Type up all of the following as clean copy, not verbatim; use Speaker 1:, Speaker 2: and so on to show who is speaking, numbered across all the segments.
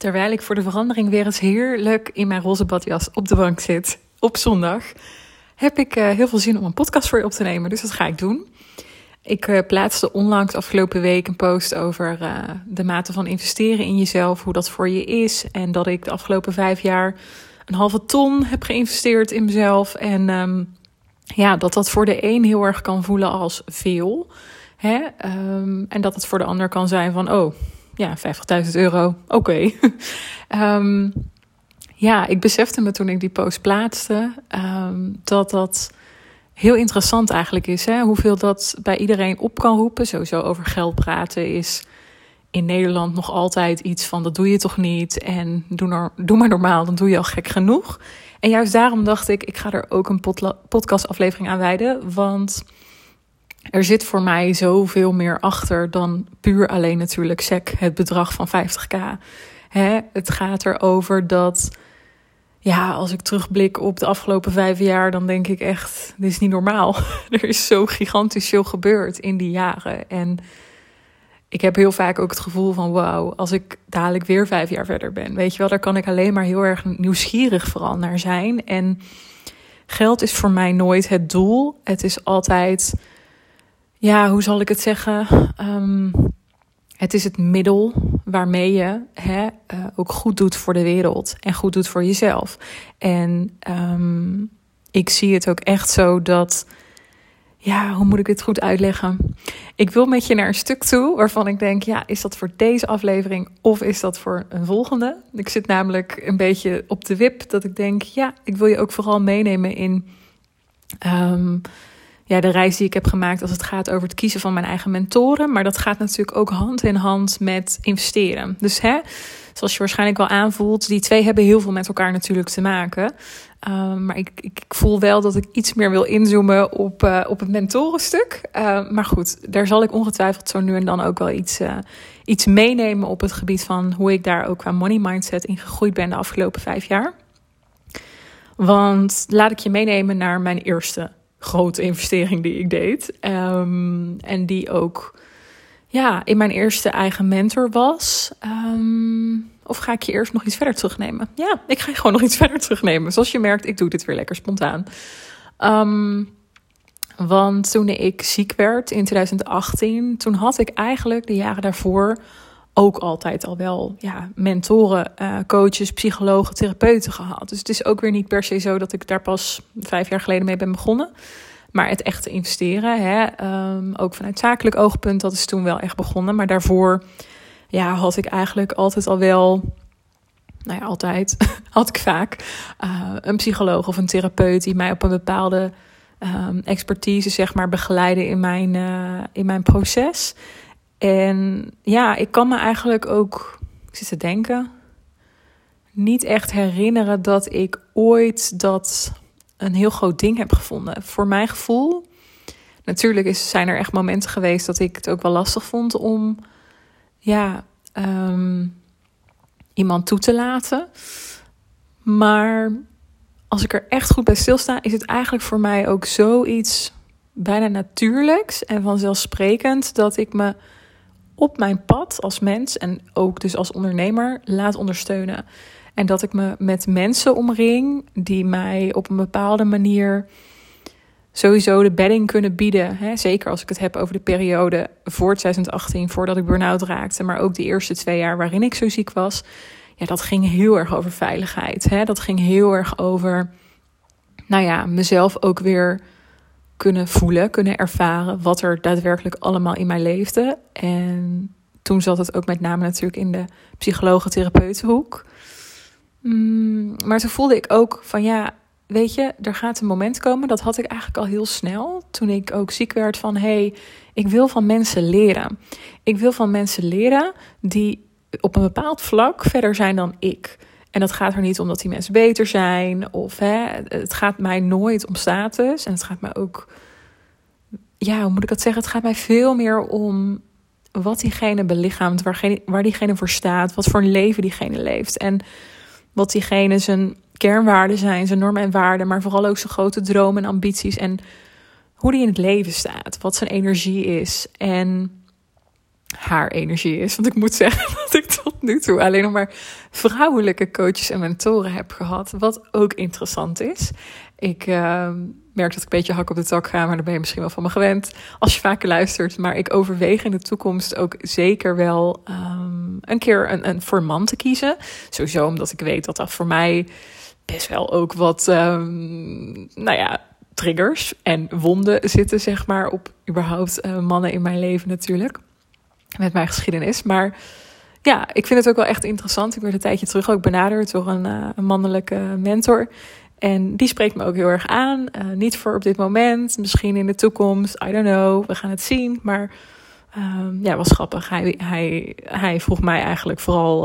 Speaker 1: terwijl ik voor de verandering weer eens heerlijk in mijn roze badjas op de bank zit op zondag, heb ik heel veel zin om een podcast voor je op te nemen. Dus dat ga ik doen. Ik plaatste onlangs afgelopen week een post over de mate van investeren in jezelf, hoe dat voor je is. En dat ik de afgelopen 5 jaar 1,5 ton heb geïnvesteerd in mezelf. En dat voor de een heel erg kan voelen als veel. Hè? En dat het voor de ander kan zijn van, €50.000, oké. Ik besefte me toen ik die post plaatste dat heel interessant eigenlijk is. Hè? Hoeveel dat bij iedereen op kan roepen. Sowieso over geld praten is in Nederland nog altijd iets van, dat doe je toch niet? En doe maar normaal, dan doe je al gek genoeg. En juist daarom dacht ik ga er ook een podcastaflevering aan wijden. Want er zit voor mij zoveel meer achter dan puur alleen natuurlijk het bedrag van 50.000. Het gaat erover dat, als ik terugblik op de afgelopen 5 jaar, dan denk ik echt, dit is niet normaal. Er is zo gigantisch veel gebeurd in die jaren. En ik heb heel vaak ook het gevoel van, wauw, als ik dadelijk weer 5 jaar verder ben, weet je wel, daar kan ik alleen maar heel erg nieuwsgierig vooral naar zijn. En geld is voor mij nooit het doel. Het is altijd, hoe zal ik het zeggen? Het is het middel waarmee je ook goed doet voor de wereld en goed doet voor jezelf. En ik zie het ook echt zo dat, hoe moet ik dit goed uitleggen? Ik wil met je naar een stuk toe waarvan ik denk, is dat voor deze aflevering of is dat voor een volgende? Ik zit namelijk een beetje op de wip dat ik denk, ik wil je ook vooral meenemen in de reis die ik heb gemaakt als het gaat over het kiezen van mijn eigen mentoren. Maar dat gaat natuurlijk ook hand in hand met investeren. Dus zoals je waarschijnlijk wel aanvoelt, die twee hebben heel veel met elkaar natuurlijk te maken. Maar ik voel wel dat ik iets meer wil inzoomen op het mentorenstuk. Maar goed, daar zal ik ongetwijfeld zo nu en dan ook wel iets meenemen op het gebied van hoe ik daar ook qua money mindset in gegroeid ben de afgelopen 5 jaar. Want laat ik je meenemen naar mijn eerste grote investering die ik deed. En die ook in mijn eerste eigen mentor was. Of ga ik je eerst nog iets verder terugnemen? Ja, ik ga je gewoon nog iets verder terugnemen. Zoals je merkt, ik doe dit weer lekker spontaan. Want toen ik ziek werd in 2018... toen had ik eigenlijk de jaren daarvoor ook altijd al wel mentoren, coaches, psychologen, therapeuten gehad. Dus het is ook weer niet per se zo dat ik daar pas 5 jaar geleden mee ben begonnen. Maar het echte investeren, ook vanuit zakelijk oogpunt, dat is toen wel echt begonnen. Maar daarvoor had ik eigenlijk altijd al wel, altijd, had ik vaak een psycholoog of een therapeut die mij op een bepaalde expertise, zeg maar, begeleidde in mijn proces. En ik kan me eigenlijk ook, ik zit te denken, niet echt herinneren dat ik ooit dat een heel groot ding heb gevonden. Voor mijn gevoel, natuurlijk zijn er echt momenten geweest dat ik het ook wel lastig vond om iemand toe te laten. Maar als ik er echt goed bij stilsta, is het eigenlijk voor mij ook zoiets bijna natuurlijks en vanzelfsprekend dat ik me op mijn pad als mens en ook dus als ondernemer laat ondersteunen. En dat ik me met mensen omring die mij op een bepaalde manier sowieso de bedding kunnen bieden. Hè? Zeker als ik het heb over de periode voor 2018, voordat ik burn-out raakte. Maar ook de eerste 2 jaar waarin ik zo ziek was. Dat ging heel erg over veiligheid. Hè? Dat ging heel erg over mezelf ook weer kunnen voelen, kunnen ervaren wat er daadwerkelijk allemaal in mij leefde. En toen zat het ook met name natuurlijk in de psychologen-therapeutenhoek. Maar toen voelde ik ook van weet je, er gaat een moment komen, dat had ik eigenlijk al heel snel, toen ik ook ziek werd van, ik wil van mensen leren. Ik wil van mensen leren die op een bepaald vlak verder zijn dan ik. En dat gaat er niet om dat die mensen beter zijn. Of het gaat mij nooit om status. En het gaat mij ook, hoe moet ik dat zeggen? Het gaat mij veel meer om wat diegene belichaamt, waar diegene voor staat, wat voor een leven diegene leeft. En wat diegene zijn kernwaarden zijn, zijn normen en waarden, maar vooral ook zijn grote dromen en ambities. En hoe die in het leven staat, wat zijn energie is. En haar energie is. Want ik moet zeggen dat ik tot nu toe alleen nog maar vrouwelijke coaches en mentoren heb gehad. Wat ook interessant is. Ik merk dat ik een beetje hak op de tak ga, maar daar ben je misschien wel van me gewend als je vaker luistert. Maar ik overweeg in de toekomst ook zeker wel een keer een voor man te kiezen. Sowieso omdat ik weet dat dat voor mij best wel ook wat, triggers en wonden zitten, zeg maar, op überhaupt mannen in mijn leven natuurlijk. Met mijn geschiedenis. Maar ja, ik vind het ook wel echt interessant. Ik werd een tijdje terug ook benaderd door een mannelijke mentor. En die spreekt me ook heel erg aan. Niet voor op dit moment, misschien in de toekomst. I don't know, we gaan het zien. Maar was grappig. Hij vroeg mij eigenlijk vooral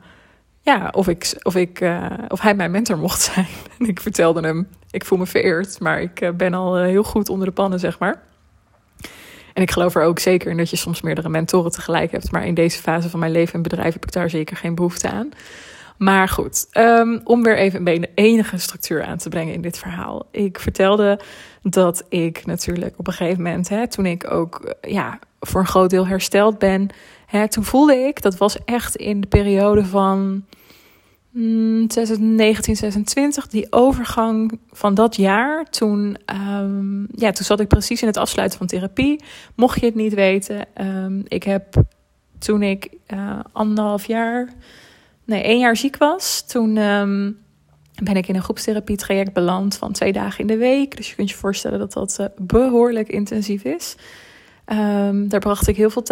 Speaker 1: of hij mijn mentor mocht zijn. En ik vertelde hem, ik voel me vereerd, maar ik ben al heel goed onder de pannen, zeg maar. En ik geloof er ook zeker in dat je soms meerdere mentoren tegelijk hebt. Maar in deze fase van mijn leven en bedrijf heb ik daar zeker geen behoefte aan. Maar goed, om weer even een enige structuur aan te brengen in dit verhaal. Ik vertelde dat ik natuurlijk op een gegeven moment, toen ik ook voor een groot deel hersteld ben, toen voelde ik, dat was echt in de periode van 2019, 2020, die overgang van dat jaar. Toen zat ik precies in het afsluiten van therapie. Mocht je het niet weten, ik heb toen ik 1 jaar ziek was, toen ben ik in een groepstherapie-traject beland van 2 dagen in de week. Dus je kunt je voorstellen dat dat behoorlijk intensief is. Daar bracht ik heel veel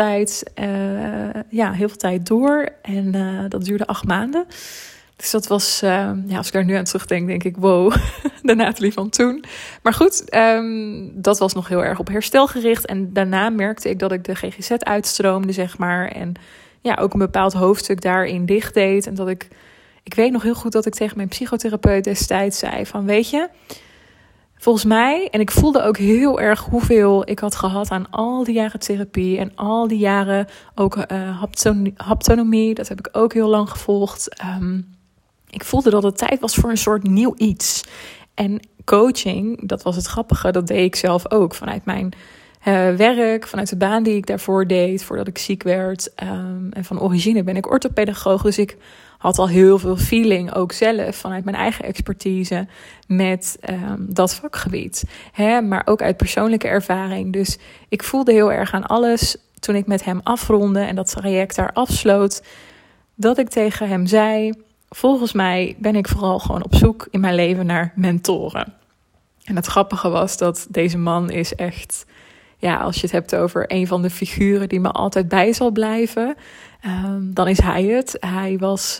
Speaker 1: tijd door. En dat duurde 8 maanden. Dus dat was, als ik daar nu aan terugdenk, denk ik, wow, de Nathalie van toen. Maar goed, dat was nog heel erg op herstel gericht. En daarna merkte ik dat ik de GGZ uitstroomde, zeg maar. En ook een bepaald hoofdstuk daarin dicht deed. En dat ik weet nog heel goed dat ik tegen mijn psychotherapeut destijds zei van, weet je, volgens mij, en ik voelde ook heel erg hoeveel ik had gehad aan al die jaren therapie en al die jaren ook haptonomie, dat heb ik ook heel lang gevolgd. Ik voelde dat het tijd was voor een soort nieuw iets. En coaching, dat was het grappige, dat deed ik zelf ook vanuit mijn werk, vanuit de baan die ik daarvoor deed, voordat ik ziek werd. En van origine ben ik orthopedagoog, dus ik had al heel veel feeling, ook zelf, vanuit mijn eigen expertise met dat vakgebied. Maar ook uit persoonlijke ervaring. Dus ik voelde heel erg aan alles toen ik met hem afronde en dat traject daar afsloot, dat ik tegen hem zei, volgens mij ben ik vooral gewoon op zoek in mijn leven naar mentoren. En het grappige was dat deze man is echt, als je het hebt over een van de figuren die me altijd bij zal blijven, dan is hij het. Hij was,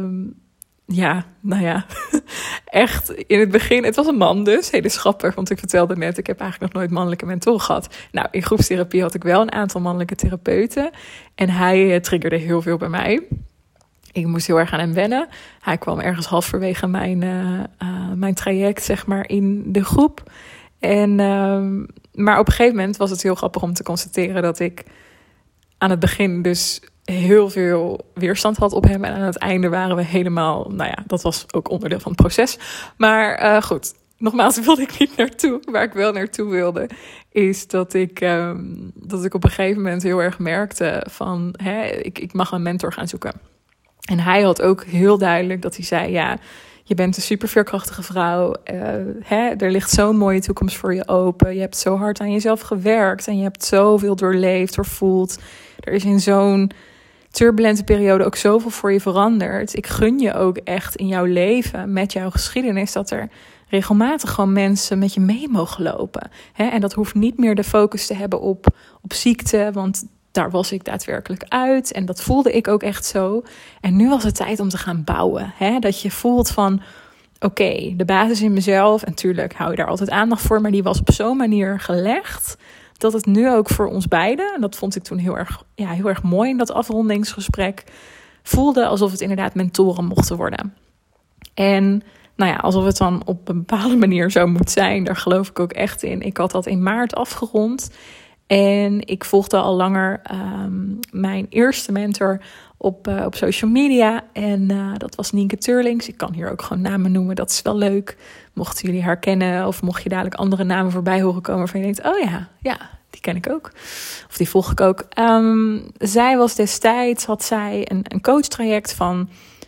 Speaker 1: echt in het begin, het was een man dus, heel grappig, want ik vertelde net, ik heb eigenlijk nog nooit mannelijke mentoren gehad. Nou, in groepstherapie had ik wel een aantal mannelijke therapeuten en hij triggerde heel veel bij mij. Ik moest heel erg aan hem wennen. Hij kwam ergens halverwege mijn traject, zeg maar, in de groep. Maar op een gegeven moment was het heel grappig om te constateren dat ik aan het begin dus heel veel weerstand had op hem. En aan het einde waren we helemaal, dat was ook onderdeel van het proces. Maar goed, nogmaals wilde ik niet naartoe. Waar ik wel naartoe wilde, is dat ik op een gegeven moment heel erg merkte van, ik mag een mentor gaan zoeken. En hij had ook heel duidelijk dat hij zei, je bent een super veerkrachtige vrouw. Er ligt zo'n mooie toekomst voor je open. Je hebt zo hard aan jezelf gewerkt en je hebt zoveel doorleefd, doorvoeld. Er is in zo'n turbulente periode ook zoveel voor je veranderd. Ik gun je ook echt in jouw leven, met jouw geschiedenis, dat er regelmatig gewoon mensen met je mee mogen lopen. En dat hoeft niet meer de focus te hebben op ziekte, want daar was ik daadwerkelijk uit. En dat voelde ik ook echt zo. En nu was het tijd om te gaan bouwen. Dat je voelt van, oké, de basis in mezelf. En natuurlijk hou je daar altijd aandacht voor. Maar die was op zo'n manier gelegd dat het nu ook voor ons beiden, en dat vond ik toen heel erg mooi in dat afrondingsgesprek, voelde alsof het inderdaad mentoren mochten worden. En alsof het dan op een bepaalde manier zo moet zijn, daar geloof ik ook echt in. Ik had dat in maart afgerond. En ik volgde al langer mijn eerste mentor op social media. En dat was Nienke Teurlings. Ik kan hier ook gewoon namen noemen, dat is wel leuk. Mochten jullie haar kennen of mocht je dadelijk andere namen voorbij horen komen waarvan je denkt, oh ja, Die ken ik ook. Of die volg ik ook. Zij was destijds, had zij een coachtraject van...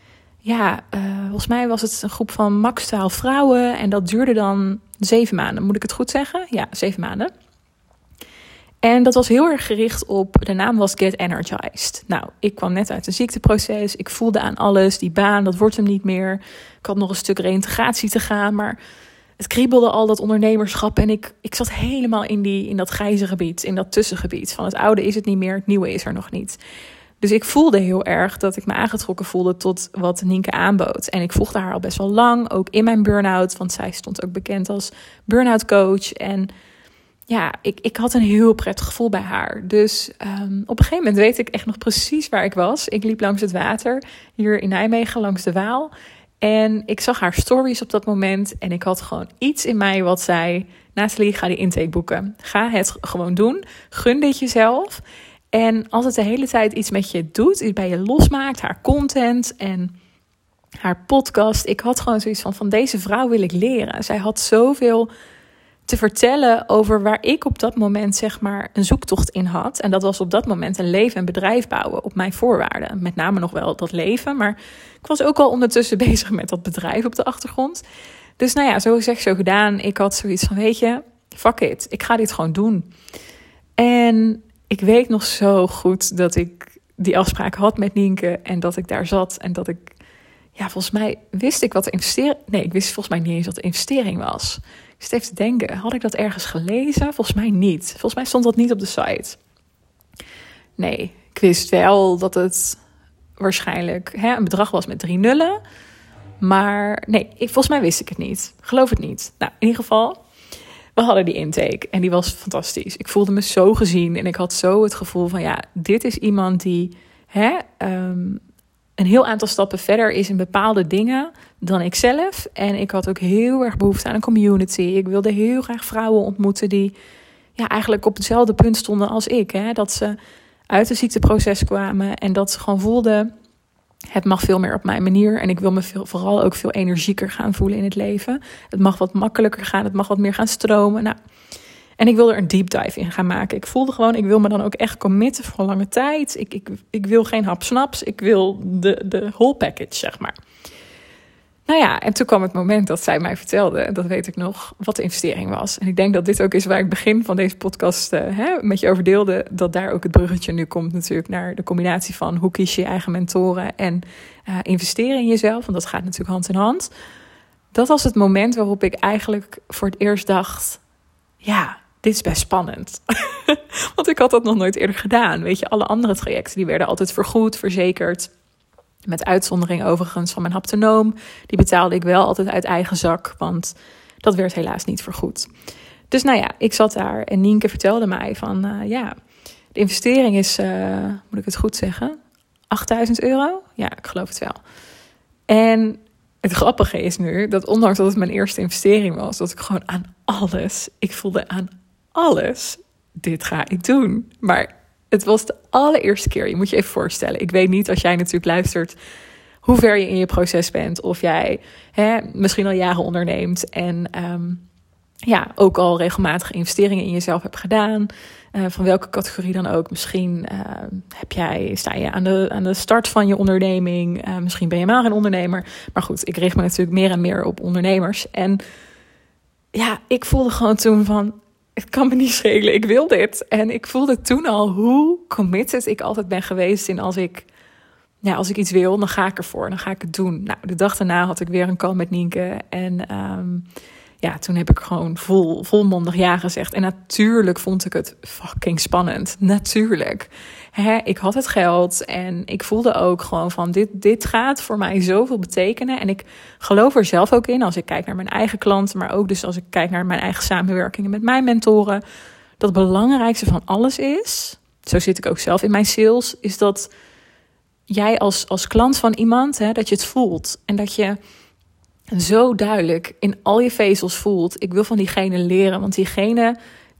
Speaker 1: volgens mij was het een groep van max 12 vrouwen. En dat duurde dan 7 maanden. Moet ik het goed zeggen? Ja, 7 maanden. En dat was heel erg gericht op, de naam was Get Energized. Nou, ik kwam net uit een ziekteproces. Ik voelde aan alles, die baan, dat wordt hem niet meer. Ik had nog een stuk reïntegratie te gaan, maar het kriebelde al, dat ondernemerschap. En ik zat helemaal in dat grijze gebied, in dat tussengebied. Van het oude is het niet meer, het nieuwe is er nog niet. Dus ik voelde heel erg dat ik me aangetrokken voelde tot wat Nienke aanbood. En ik volgde haar al best wel lang, ook in mijn burn-out. Want zij stond ook bekend als burn-out coach. En ja, ik had een heel prettig gevoel bij haar. Dus op een gegeven moment weet ik echt nog precies waar ik was. Ik liep langs het water, hier in Nijmegen, langs de Waal. En ik zag haar stories op dat moment. En ik had gewoon iets in mij wat zei... Nathalie, ga die intake boeken. Ga het gewoon doen. Gun dit jezelf. En als het de hele tijd iets met je doet, iets bij je losmaakt, haar content en haar podcast. Ik had gewoon zoiets van deze vrouw wil ik leren. Zij had zoveel te vertellen over waar ik op dat moment zeg maar een zoektocht in had. En dat was op dat moment een leven en bedrijf bouwen op mijn voorwaarden. Met name nog wel dat leven, maar ik was ook al ondertussen bezig met dat bedrijf op de achtergrond. Dus nou ja, zo gezegd, zo gedaan. Ik had zoiets van, weet je, fuck it. Ik ga dit gewoon doen. En ik weet nog zo goed dat ik die afspraak had met Nienke en dat ik daar zat en dat ik, volgens mij wist ik wat de investering... Nee, ik wist volgens mij niet eens wat de investering was. Ik zit even te denken, had ik dat ergens gelezen? Volgens mij niet. Volgens mij stond dat niet op de site. Nee, ik wist wel dat het waarschijnlijk een bedrag was met 3 nullen. Maar nee, volgens mij wist ik het niet. Geloof het niet. Nou, in ieder geval, we hadden die intake en die was fantastisch. Ik voelde me zo gezien en ik had zo het gevoel van dit is iemand die een heel aantal stappen verder is in bepaalde dingen dan ik zelf. En ik had ook heel erg behoefte aan een community. Ik wilde heel graag vrouwen ontmoeten die eigenlijk op hetzelfde punt stonden als ik. Dat ze uit het ziekteproces kwamen en dat ze gewoon voelden, het mag veel meer op mijn manier. En ik wil me vooral ook veel energieker gaan voelen in het leven. Het mag wat makkelijker gaan, het mag wat meer gaan stromen. Nou, en ik wil er een deep dive in gaan maken. Ik voelde gewoon, ik wil me dan ook echt committen voor een lange tijd. Ik wil geen hapsnaps. Ik wil de whole package, zeg maar. Nou ja, en toen kwam het moment dat zij mij vertelde, dat weet ik nog, wat de investering was. En ik denk dat dit ook is waar ik begin van deze podcast met je over deelde. Dat daar ook het bruggetje nu komt natuurlijk naar de combinatie van hoe kies je je eigen mentoren en investeren in jezelf. Want dat gaat natuurlijk hand in hand. Dat was het moment waarop ik eigenlijk voor het eerst dacht, dit is best spannend. Want ik had dat nog nooit eerder gedaan. Weet je, alle andere trajecten die werden altijd vergoed, verzekerd. Met uitzondering overigens van mijn haptonoom. Die betaalde ik wel altijd uit eigen zak, want dat werd helaas niet vergoed. Dus ik zat daar en Nienke vertelde mij van, de investering is, moet ik het goed zeggen, €8.000? Ja, ik geloof het wel. En het grappige is nu, dat ondanks dat het mijn eerste investering was, dat ik gewoon ik voelde aan alles, dit ga ik doen. Maar het was de allereerste keer, je moet je even voorstellen. Ik weet niet, als jij natuurlijk luistert, hoe ver je in je proces bent. Of jij misschien al jaren onderneemt en ook al regelmatig investeringen in jezelf hebt gedaan. Van welke categorie dan ook. Misschien sta je aan de start van je onderneming. Misschien ben je maar een ondernemer. Maar goed, ik richt me natuurlijk meer en meer op ondernemers. En ik voelde gewoon toen van, het kan me niet schelen, ik wil dit. En ik voelde toen al hoe committed ik altijd ben geweest in als ik iets wil, dan ga ik ervoor, dan ga ik het doen. Nou, de dag daarna had ik weer een call met Nienke. En toen heb ik gewoon volmondig ja gezegd. En natuurlijk vond ik het fucking spannend. Natuurlijk. Ik had het geld en ik voelde ook gewoon van dit gaat voor mij zoveel betekenen. En ik geloof er zelf ook in als ik kijk naar mijn eigen klanten, maar ook dus als ik kijk naar mijn eigen samenwerkingen met mijn mentoren. Dat het belangrijkste van alles is, zo zit ik ook zelf in mijn sales, is dat jij als klant van iemand, dat je het voelt. En dat je zo duidelijk in al je vezels voelt, ik wil van diegene leren, want diegene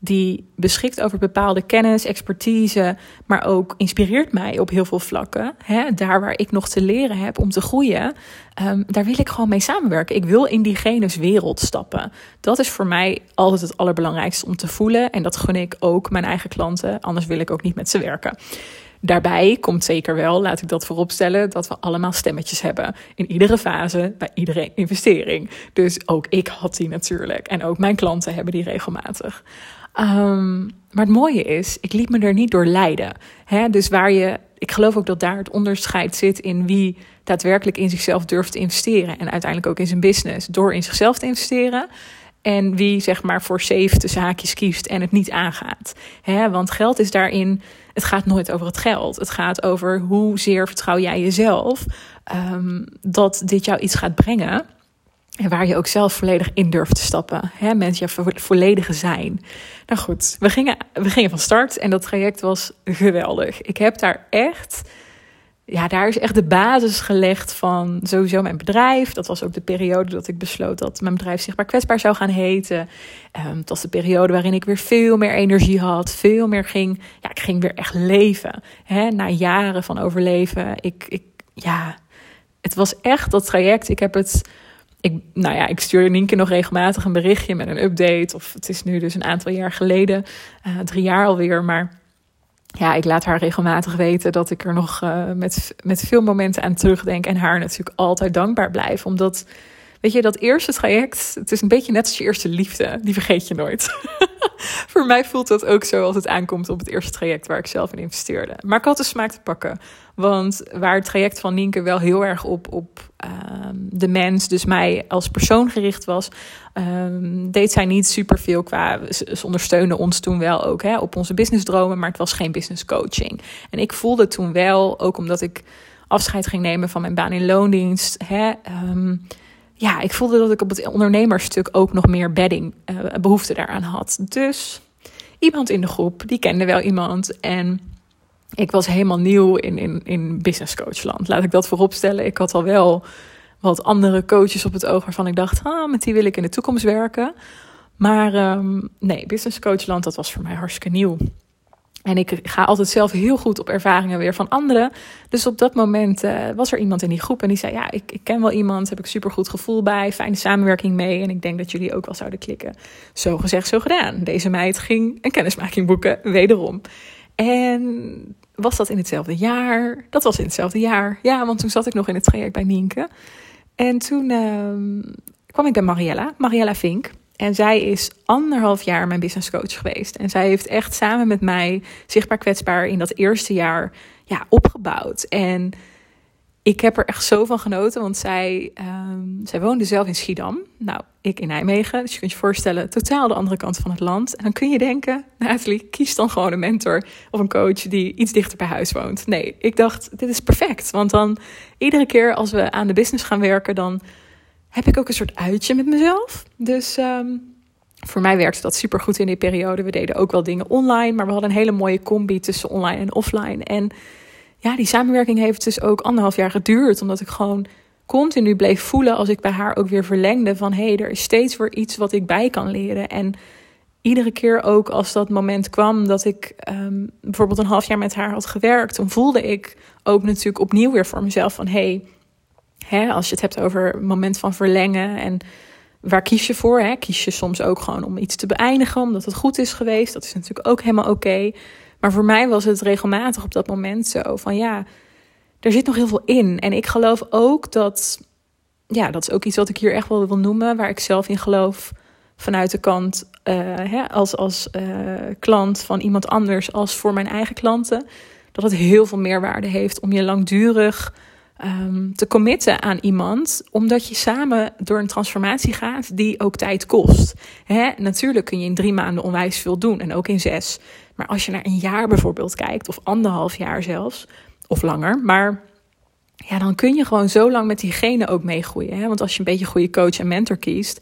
Speaker 1: die beschikt over bepaalde kennis, expertise, maar ook inspireert mij op heel veel vlakken. Daar waar ik nog te leren heb om te groeien, daar wil ik gewoon mee samenwerken. Ik wil in diegene's wereld stappen. Dat is voor mij altijd het allerbelangrijkste om te voelen. En dat gun ik ook mijn eigen klanten, anders wil ik ook niet met ze werken. Daarbij komt zeker wel, laat ik dat vooropstellen, dat we allemaal stemmetjes hebben. In iedere fase, bij iedere investering. Dus ook ik had die natuurlijk. En ook mijn klanten hebben die regelmatig. Maar het mooie is, ik liet me er niet door leiden. Dus ik geloof ook dat daar het onderscheid zit in wie daadwerkelijk in zichzelf durft te investeren. En uiteindelijk ook in zijn business door in zichzelf te investeren. En wie zeg maar voor safe tussen haakjes kiest en het niet aangaat. Want geld is daarin, het gaat nooit over het geld. Het gaat over hoezeer vertrouw jij jezelf dat dit jou iets gaat brengen. En waar je ook zelf volledig in durft te stappen. Met je volledige zijn. Nou goed, we gingen van start en dat traject was geweldig. Ik heb daar echt... Ja, daar is echt de basis gelegd van sowieso mijn bedrijf. Dat was ook de periode dat ik besloot dat mijn bedrijf Zichtbaar Kwetsbaar zou gaan heten. Het was de periode waarin ik weer veel meer energie had. Veel meer ging... Ja, ik ging weer echt leven. Na jaren van overleven. Het was echt dat traject. Ik stuur Nienke nog regelmatig een berichtje met een update. Of het is nu dus een aantal jaar geleden. 3 jaar alweer, maar... Ja, ik laat haar regelmatig weten dat ik er nog met veel momenten aan terugdenk. En haar natuurlijk altijd dankbaar blijf. Omdat, weet je, dat eerste traject, het is een beetje net als je eerste liefde. Die vergeet je nooit. Voor mij voelt dat ook zo als het aankomt op het eerste traject waar ik zelf in investeerde. Maar ik had de smaak te pakken. Want waar het traject van Nienke wel heel erg op de mens, dus mij als persoon gericht was, deed zij niet superveel qua... Ze ondersteunde ons toen wel ook op onze businessdromen, maar het was geen business coaching. En ik voelde toen wel, ook omdat ik afscheid ging nemen van mijn baan in loondienst... ik voelde dat ik op het ondernemersstuk ook nog meer behoefte daaraan had. Dus iemand in de groep, die kende wel iemand. En ik was helemaal nieuw in business coachland. Laat ik dat vooropstellen. Ik had al wel wat andere coaches op het oog waarvan ik dacht... met die wil ik in de toekomst werken. Maar nee, business coachland, dat was voor mij hartstikke nieuw. En ik ga altijd zelf heel goed op ervaringen weer van anderen. Dus op dat moment was er iemand in die groep en die zei... ja, ik ken wel iemand, heb ik supergoed gevoel bij, fijne samenwerking mee... en ik denk dat jullie ook wel zouden klikken. Zo gezegd, zo gedaan. Deze meid ging een kennismaking boeken, wederom. En was dat in hetzelfde jaar? Dat was in hetzelfde jaar. Ja, want toen zat ik nog in het traject bij Nienke. En toen kwam ik bij Mariella Vink... En zij is 1,5 jaar mijn business coach geweest. En zij heeft echt samen met mij Zichtbaar Kwetsbaar in dat eerste jaar opgebouwd. En ik heb er echt zo van genoten, want zij woonde zelf in Schiedam. Nou, ik in Nijmegen. Dus je kunt je voorstellen, totaal de andere kant van het land. En dan kun je denken, Nathalie, kies dan gewoon een mentor of een coach die iets dichter bij huis woont. Nee, ik dacht, dit is perfect. Want dan iedere keer als we aan de business gaan werken, dan heb ik ook een soort uitje met mezelf. Dus voor mij werkte dat supergoed in die periode. We deden ook wel dingen online, maar we hadden een hele mooie combi tussen online en offline. En ja, die samenwerking heeft dus ook 1,5 jaar geduurd. Omdat ik gewoon continu bleef voelen als ik bij haar ook weer verlengde van... er is steeds weer iets wat ik bij kan leren. En iedere keer ook als dat moment kwam dat ik bijvoorbeeld 1,5 jaar met haar had gewerkt... dan voelde ik ook natuurlijk opnieuw weer voor mezelf van... als je het hebt over een moment van verlengen en waar kies je voor? Kies je soms ook gewoon om iets te beëindigen, omdat het goed is geweest. Dat is natuurlijk ook helemaal oké. Maar voor mij was het regelmatig op dat moment zo van er zit nog heel veel in. En ik geloof ook dat is ook iets wat ik hier echt wel wil noemen, waar ik zelf in geloof vanuit de kant als klant van iemand anders als voor mijn eigen klanten. Dat het heel veel meerwaarde heeft om je langdurig te committen aan iemand, omdat je samen door een transformatie gaat die ook tijd kost. Natuurlijk kun je in 3 maanden onwijs veel doen en ook in 6. Maar als je naar 1 jaar bijvoorbeeld kijkt, of 1,5 jaar zelfs, of langer, maar dan kun je gewoon zo lang met diegene ook meegroeien. Want als je een beetje een goede coach en mentor kiest,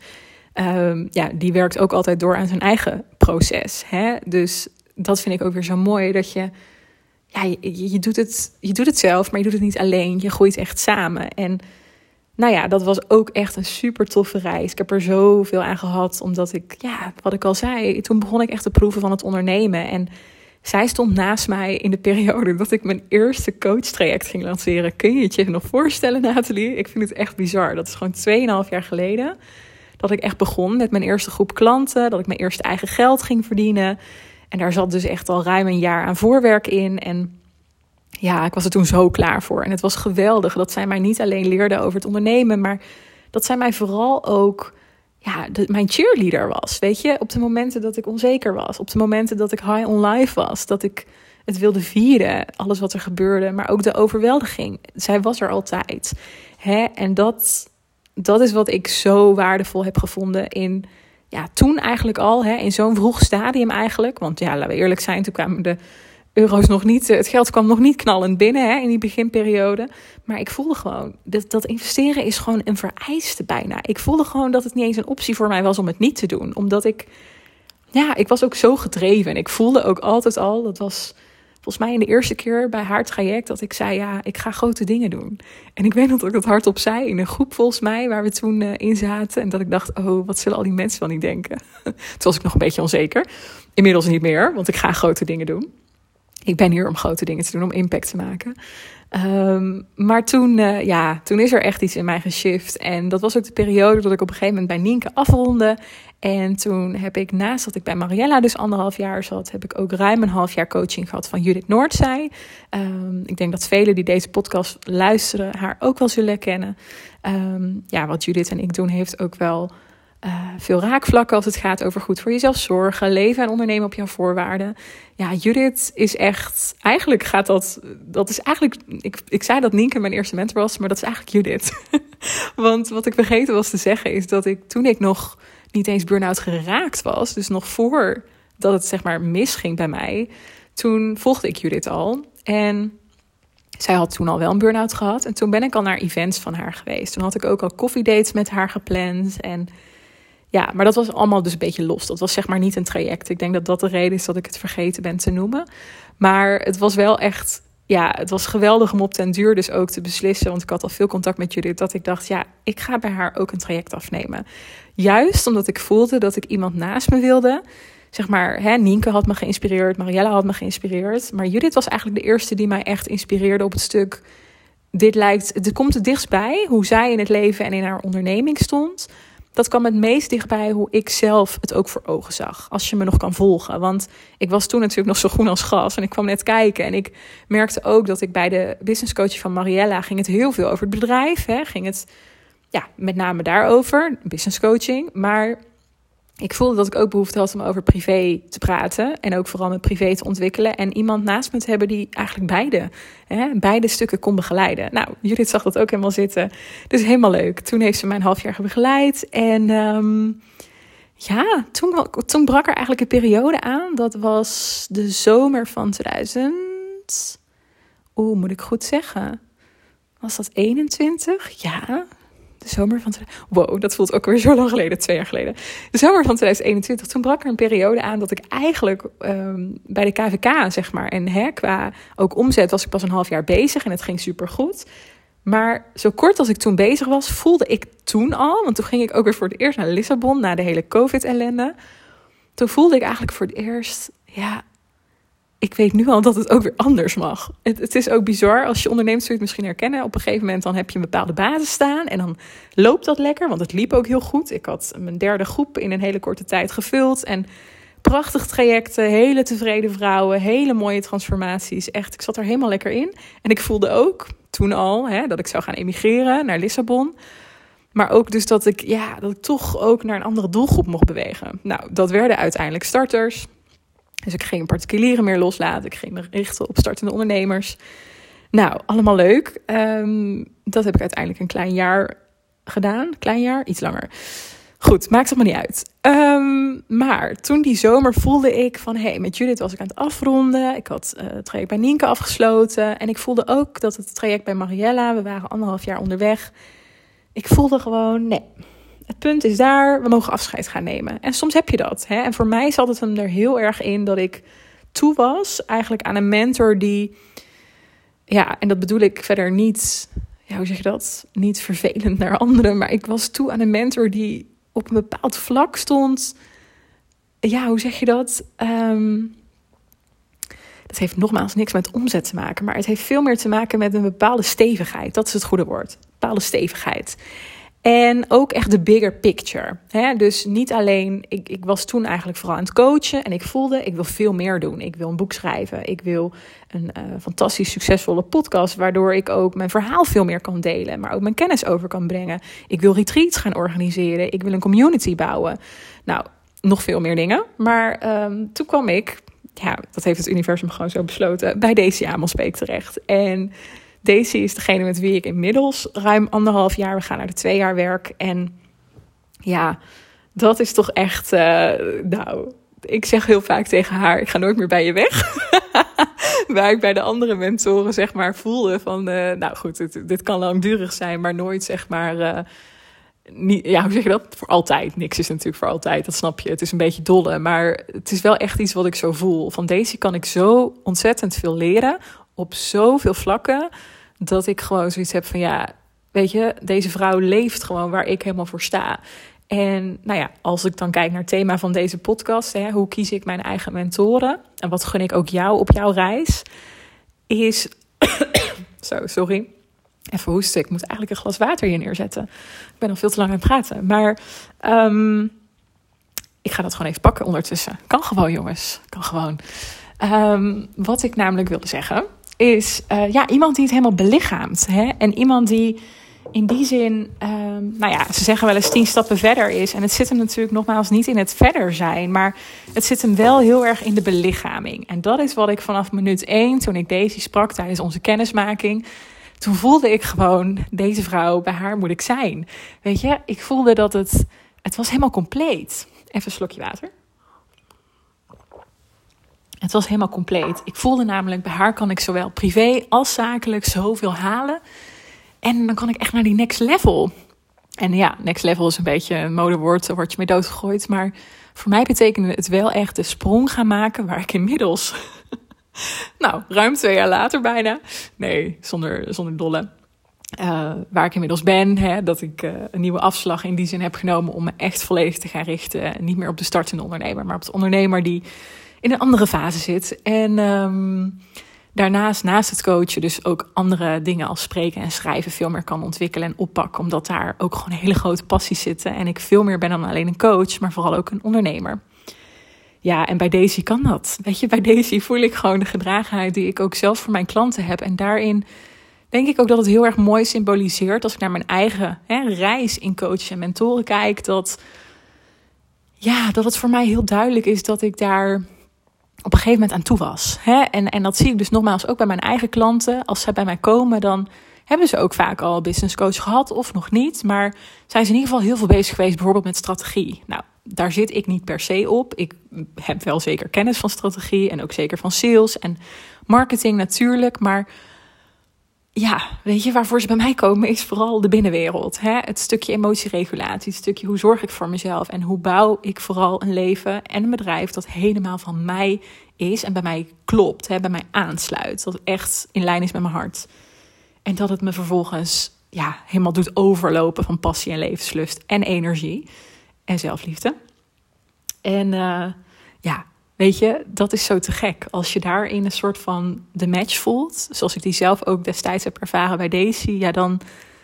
Speaker 1: die werkt ook altijd door aan zijn eigen proces. Dus dat vind ik ook weer zo mooi, dat je je doet het zelf, maar je doet het niet alleen. Je groeit echt samen. En nou ja, dat was ook echt een super toffe reis. Ik heb er zoveel aan gehad, omdat ik, wat ik al zei, toen begon ik echt te proeven van het ondernemen. En zij stond naast mij in de periode dat ik mijn eerste coachtraject ging lanceren. Kun je het je nog voorstellen, Nathalie? Ik vind het echt bizar. Dat is gewoon 2,5 jaar geleden dat ik echt begon met mijn eerste groep klanten. Dat ik mijn eerste eigen geld ging verdienen. En daar zat dus echt al ruim een jaar aan voorwerk in. En ja, ik was er toen zo klaar voor. En het was geweldig dat zij mij niet alleen leerde over het ondernemen, maar dat zij mij vooral ook mijn cheerleader was. Weet je, op de momenten dat ik onzeker was, op de momenten dat ik high on life was, dat ik het wilde vieren, alles wat er gebeurde, maar ook de overweldiging. Zij was er altijd. En dat is wat ik zo waardevol heb gevonden in, toen eigenlijk al, in zo'n vroeg stadium eigenlijk. Want laten we eerlijk zijn, toen kwamen de euro's nog niet, het geld kwam nog niet knallend binnen in die beginperiode. Maar ik voelde gewoon, dat investeren is gewoon een vereiste bijna. Ik voelde gewoon dat het niet eens een optie voor mij was om het niet te doen. Omdat ik was ook zo gedreven. En ik voelde ook altijd al, dat was volgens mij in de eerste keer bij haar traject, dat ik zei, ik ga grote dingen doen. En ik weet nog dat ik dat hardop zei in een groep volgens mij, waar we toen in zaten. En dat ik dacht, wat zullen al die mensen wel niet denken? Toen was ik nog een beetje onzeker. Inmiddels niet meer, want ik ga grote dingen doen. Ik ben hier om grote dingen te doen, om impact te maken. Maar toen is er echt iets in mij geshift. En dat was ook de periode dat ik op een gegeven moment bij Nienke afronde. En toen heb ik, naast dat ik bij Mariella dus 1,5 jaar zat, heb ik ook ruim 1,5 jaar coaching gehad van Judith Noordzij. Ik denk dat velen die deze podcast luisteren haar ook wel zullen kennen. Wat Judith en ik doen heeft ook wel veel raakvlakken als het gaat over goed voor jezelf zorgen, leven en ondernemen op jouw voorwaarden. Ja, Judith is echt, eigenlijk gaat dat is eigenlijk, ik zei dat Nienke mijn eerste mentor was, maar dat is eigenlijk Judith. Want wat ik vergeten was te zeggen is dat toen ik nog niet eens burn-out geraakt was, dus nog voordat het zeg maar misging bij mij, toen volgde ik Judith al. En zij had toen al wel een burn-out gehad. En toen ben ik al naar events van haar geweest. Toen had ik ook al koffiedates met haar gepland. En maar dat was allemaal dus een beetje los. Dat was zeg maar niet een traject. Ik denk dat dat de reden is dat ik het vergeten ben te noemen. Maar het was wel echt, het was geweldig om op den duur dus ook te beslissen. Want ik had al veel contact met Judith. Dat ik dacht, ik ga bij haar ook een traject afnemen. Juist omdat ik voelde dat ik iemand naast me wilde. Zeg maar, Nienke had me geïnspireerd. Mariella had me geïnspireerd. Maar Judith was eigenlijk de eerste die mij echt inspireerde op het stuk. Dit komt het dichtst bij hoe zij in het leven en in haar onderneming stond. Dat kwam het meest dichtbij hoe ik zelf het ook voor ogen zag. Als je me nog kan volgen. Want ik was toen natuurlijk nog zo groen als gras. En ik kwam net kijken. En ik merkte ook dat ik bij de business coach van Mariella ging het heel veel over het bedrijf. Ging het met name daarover. Business coaching. Maar ik voelde dat ik ook behoefte had om over privé te praten. En ook vooral met privé te ontwikkelen. En iemand naast me te hebben die eigenlijk beide stukken kon begeleiden. Nou, Judith zag dat ook helemaal zitten. Dus helemaal leuk. Toen heeft ze mij 1,5 jaar begeleid. En toen brak er eigenlijk een periode aan. Dat was de zomer van 2000. Moet ik goed zeggen? Was dat 21? Ja. De zomer van... Wow, dat voelt ook weer zo lang geleden, 2 jaar geleden. De zomer van 2021, toen brak er een periode aan dat ik eigenlijk bij de KVK, zeg maar, en qua ook omzet was ik pas 1,5 jaar bezig en het ging supergoed. Maar zo kort als ik toen bezig was, voelde ik toen al, want toen ging ik ook weer voor het eerst naar Lissabon, na de hele COVID-ellende. Toen voelde ik eigenlijk voor het eerst, ik weet nu al dat het ook weer anders mag. Het is ook bizar, als je onderneemt zul je het misschien herkennen. Op een gegeven moment dan heb je een bepaalde basis staan en dan loopt dat lekker, want het liep ook heel goed. Ik had mijn 3e groep in een hele korte tijd gevuld en prachtig trajecten, hele tevreden vrouwen, hele mooie transformaties. Echt, ik zat er helemaal lekker in. En ik voelde ook toen al dat ik zou gaan emigreren naar Lissabon. Maar ook dus dat ik toch ook naar een andere doelgroep mocht bewegen. Nou, dat werden uiteindelijk starters. Dus ik ging particulieren meer loslaten. Ik ging me richten op startende ondernemers. Nou, allemaal leuk. Dat heb ik uiteindelijk een klein jaar gedaan. Klein jaar? Iets langer. Goed, maakt het maar niet uit. Maar toen die zomer voelde ik van... met Judith was ik aan het afronden. Ik had het traject bij Nienke afgesloten. En ik voelde ook dat het traject bij Mariella... We waren 1,5 jaar onderweg. Ik voelde gewoon, nee... Het punt is daar, we mogen afscheid gaan nemen. En soms heb je dat. En voor mij zat het hem er heel erg in dat ik toe was eigenlijk aan een mentor die... en dat bedoel ik verder niet hoe zeg je dat? Niet vervelend naar anderen, maar ik was toe aan een mentor die op een bepaald vlak stond. Ja, hoe zeg je dat? Dat heeft nogmaals niks met omzet te maken, maar het heeft veel meer te maken met een bepaalde stevigheid. Dat is het goede woord. Bepaalde stevigheid. En ook echt de bigger picture. Hè? Dus niet alleen, ik was toen eigenlijk vooral aan het coachen en ik voelde, ik wil veel meer doen. Ik wil een boek schrijven. Ik wil een fantastisch succesvolle podcast, waardoor ik ook mijn verhaal veel meer kan delen, maar ook mijn kennis over kan brengen. Ik wil retreats gaan organiseren. Ik wil een community bouwen. Nou, nog veel meer dingen. Maar toen kwam ik, dat heeft het universum gewoon zo besloten, bij Daisy Amelsbeek terecht. En Daisy is degene met wie ik inmiddels ruim 1,5 jaar, we gaan naar de 2 jaar werk. En ja, dat is toch echt, ik zeg heel vaak tegen haar, ik ga nooit meer bij je weg. Waar ik bij de andere mentoren zeg maar voelde van, dit kan langdurig zijn, maar nooit zeg maar, niet, hoe zeg je dat? Voor altijd. Niks is natuurlijk voor altijd, dat snap je. Het is een beetje dolle, maar het is wel echt iets wat ik zo voel. Van Daisy kan ik zo ontzettend veel leren op zoveel vlakken, dat ik gewoon zoiets heb van, weet je, deze vrouw leeft gewoon waar ik helemaal voor sta. En als ik dan kijk naar het thema van deze podcast, hoe kies ik mijn eigen mentoren en wat gun ik ook jou op jouw reis, is sorry. Even hoesten, ik moet eigenlijk een glas water hier neerzetten. Ik ben al veel te lang aan het praten. Maar ik ga dat gewoon even pakken ondertussen. Kan gewoon, jongens. Kan gewoon. Wat ik namelijk wilde zeggen is, iemand die het helemaal belichaamt. Hè? En iemand die in die zin, ze zeggen wel eens 10 stappen verder is. En het zit hem natuurlijk nogmaals niet in het verder zijn, maar het zit hem wel heel erg in de belichaming. En dat is wat ik vanaf minuut 1, toen ik Daisy sprak tijdens onze kennismaking, toen voelde ik gewoon, deze vrouw, bij haar moet ik zijn. Weet je, ik voelde dat het was helemaal compleet. Even een slokje water. Het was helemaal compleet. Ik voelde namelijk, bij haar kan ik zowel privé als zakelijk zoveel halen. En dan kan ik echt naar die next level. En next level is een beetje een modewoord, daar word je mee doodgegooid. Maar voor mij betekende het wel echt de sprong gaan maken waar ik inmiddels, ruim 2 jaar later bijna. Nee, zonder dolle. Waar ik inmiddels ben, dat ik een nieuwe afslag in die zin heb genomen om me echt volledig te gaan richten. Niet meer op de startende ondernemer, maar op de ondernemer die in een andere fase zit. En daarnaast, naast het coachen, dus ook andere dingen als spreken en schrijven veel meer kan ontwikkelen en oppakken. Omdat daar ook gewoon hele grote passies zitten. En ik veel meer ben dan alleen een coach, maar vooral ook een ondernemer. Ja, en bij Daisy kan dat. Weet je, bij Daisy voel ik gewoon de gedragenheid die ik ook zelf voor mijn klanten heb. En daarin denk ik ook dat het heel erg mooi symboliseert, als ik naar mijn eigen reis in coachen en mentoren kijk, dat het voor mij heel duidelijk is dat ik daar op een gegeven moment aan toe was. En dat zie ik dus nogmaals ook bij mijn eigen klanten. Als zij bij mij komen, dan hebben ze ook vaak al een business coach gehad of nog niet. Maar zijn ze in ieder geval heel veel bezig geweest, bijvoorbeeld met strategie. Nou, daar zit ik niet per se op. Ik heb wel zeker kennis van strategie en ook zeker van sales en marketing natuurlijk. Maar weet je, waarvoor ze bij mij komen is vooral de binnenwereld. Het stukje emotieregulatie, het stukje hoe zorg ik voor mezelf en hoe bouw ik vooral een leven en een bedrijf dat helemaal van mij is en bij mij klopt, bij mij aansluit. Dat het echt in lijn is met mijn hart. En dat het me vervolgens helemaal doet overlopen van passie en levenslust en energie en zelfliefde. En weet je, dat is zo te gek. Als je daarin een soort van de match voelt, zoals ik die zelf ook destijds heb ervaren bij Daisy, dan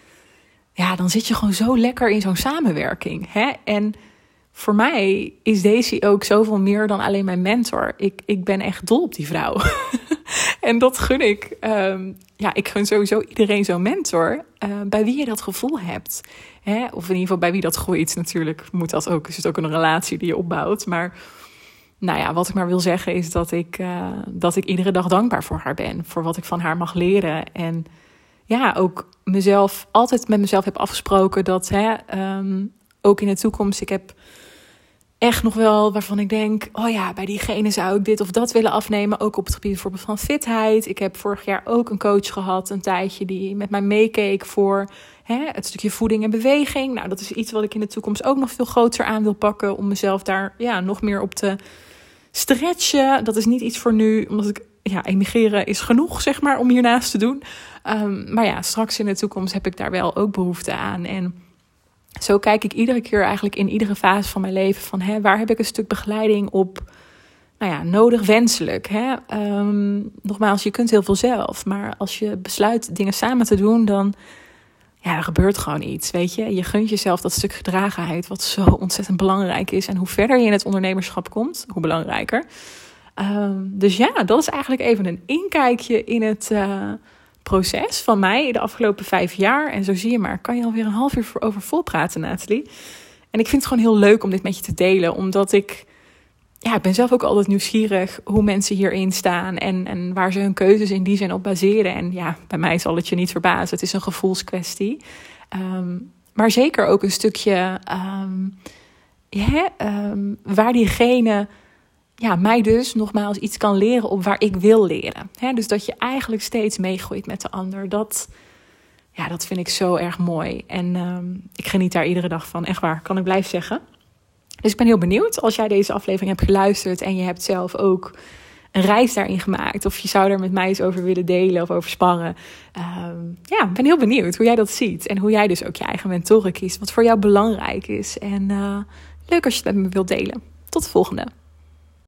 Speaker 1: zit je gewoon zo lekker in zo'n samenwerking. En voor mij is Daisy ook zoveel meer dan alleen mijn mentor. Ik ben echt dol op die vrouw. En dat gun ik. Ik gun sowieso iedereen zo'n mentor bij wie je dat gevoel hebt. Of in ieder geval bij wie dat groeit. Natuurlijk is het ook een relatie die je opbouwt. Maar wat ik maar wil zeggen is dat ik iedere dag dankbaar voor haar ben. Voor wat ik van haar mag leren. En ook altijd met mezelf heb afgesproken dat ook in de toekomst, ik heb echt nog wel waarvan ik denk, bij diegene zou ik dit of dat willen afnemen. Ook op het gebied bijvoorbeeld van fitheid. Ik heb vorig jaar ook een coach gehad, een tijdje, die met mij meekeek voor het stukje voeding en beweging. Nou, dat is iets wat ik in de toekomst ook nog veel groter aan wil pakken, om mezelf daar nog meer op te stretchen. Dat is niet iets voor nu, omdat ik emigreren is genoeg, zeg maar, om hiernaast te doen. Maar ja, straks in de toekomst heb ik daar wel ook behoefte aan. En zo kijk ik iedere keer eigenlijk in iedere fase van mijn leven van waar heb ik een stuk begeleiding op nodig, wenselijk. Nogmaals, je kunt heel veel zelf. Maar als je besluit dingen samen te doen, dan er gebeurt gewoon iets, weet je. Je gunt jezelf dat stuk gedragenheid, wat zo ontzettend belangrijk is. En hoe verder je in het ondernemerschap komt, hoe belangrijker. Dus dat is eigenlijk even een inkijkje in het proces van mij de afgelopen 5 jaar. En zo zie je maar, kan je alweer een half uur over vol praten, Nathalie. En ik vind het gewoon heel leuk om dit met je te delen, omdat ik ben zelf ook altijd nieuwsgierig hoe mensen hierin staan en waar ze hun keuzes in die zin op baseren. En bij mij zal het je niet verbazen, het is een gevoelskwestie. Maar zeker ook een stukje waar diegene mij dus nogmaals iets kan leren op waar ik wil leren. Dus dat je eigenlijk steeds meegroeit met de ander. Dat vind ik zo erg mooi. En ik geniet daar iedere dag van. Echt waar, kan ik blijven zeggen. Dus ik ben heel benieuwd als jij deze aflevering hebt geluisterd en je hebt zelf ook een reis daarin gemaakt. Of je zou er met mij eens over willen delen of over sparren. Ik ben heel benieuwd hoe jij dat ziet. En hoe jij dus ook je eigen mentoren kiest. Wat voor jou belangrijk is. En leuk als je het met me wilt delen. Tot de volgende.